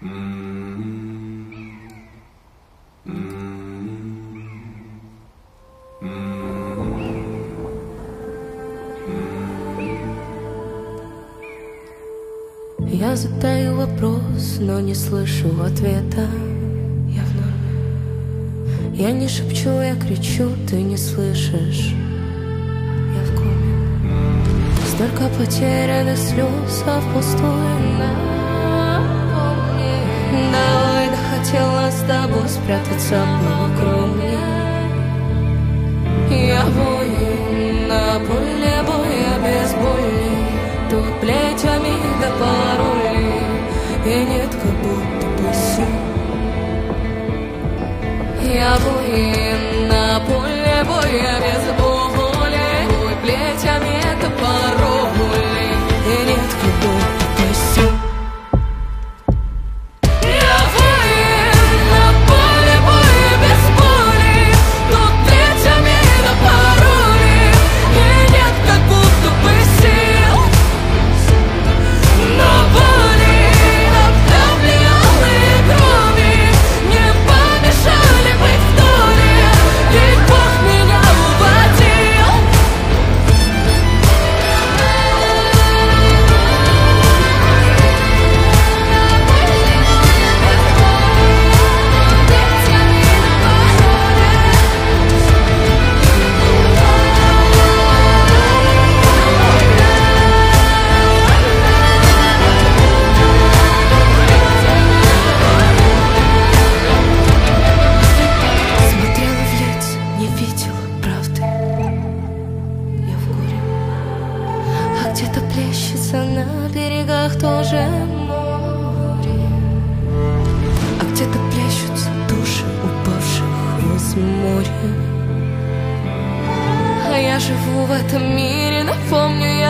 Я задаю вопрос, но не слышу ответа. Я в норме. Я не шепчу, я кричу, ты не слышишь. Я в коме. Столько потерянных слез, а впустую напомни. Давай, да хотела с тобой спрятаться по кроме. Я бою на поле боя без боли. Тут плетями до пароли, и нет как будто бы сил. Я воин на поле боя без боли. Тут плетями до пароли, и нет как будто бы сил. Я воин на поле боя без боли. Тут плетями до пароли, и нет как будто бы сил. Но боли, обдавленные крови, не помешали быть в доле, ведь Бог меня уводил. Смотрела в лица, не видела правды. Я в горе. А где-то плещется на берегах тоже море. А где-то плещутся души упавших из моря. А я живу в этом мире, напомню я